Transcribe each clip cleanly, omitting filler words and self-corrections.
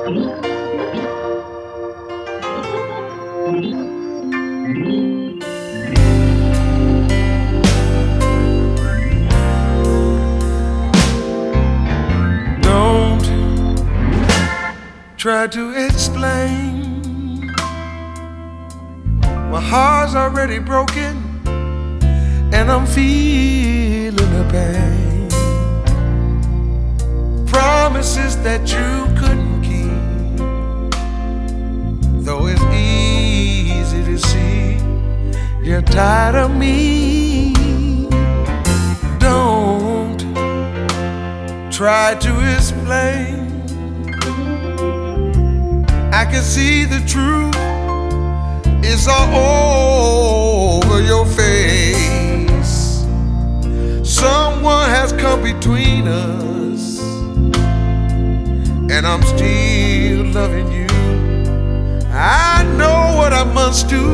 Don't try to explain. My heart's already broken, and I'm feeling the pain. Promises that you couldn't keep, though it's easy to see you're tired of me. Don't try to explain. I can see the truth, it's all over your face. Someone has come between us, and I'm still loving you. I know what I must do.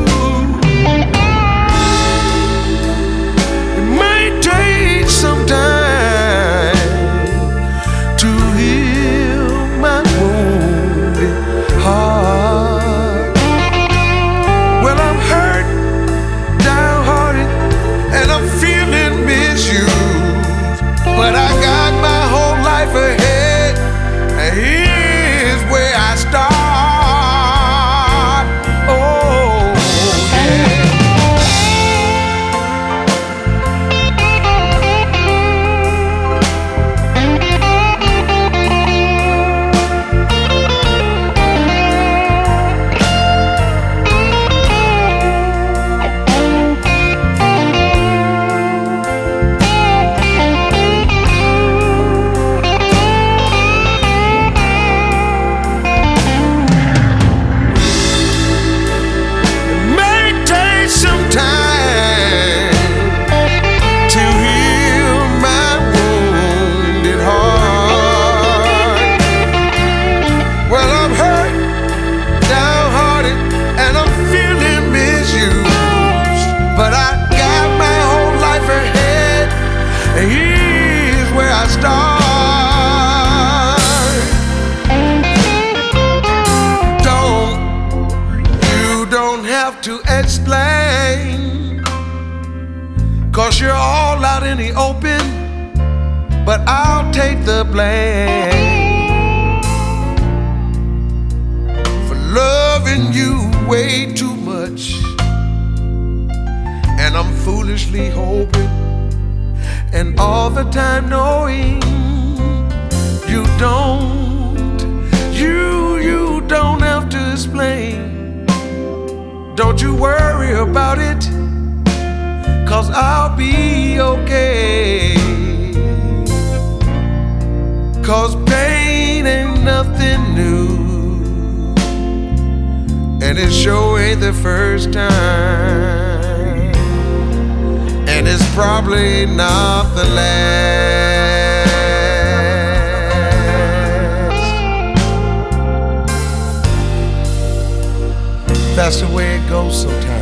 It may take some time to heal my wounded heart. Well, I'm hurt, downhearted, and I'm feeling misused, but I got my whole life ahead. Here's where I start. Oh, yeah. Here's where I start. You don't have to explain, 'cause you're all out in the open, but I'll take the blame for loving you way too much, and I'm foolishly hoping, and all the time knowing you don't have to explain. Don't you worry about it, 'cause I'll be okay. 'Cause pain ain't nothing new, and it sure ain't the first time, and it's probably not the last. That's the way it goes sometimes.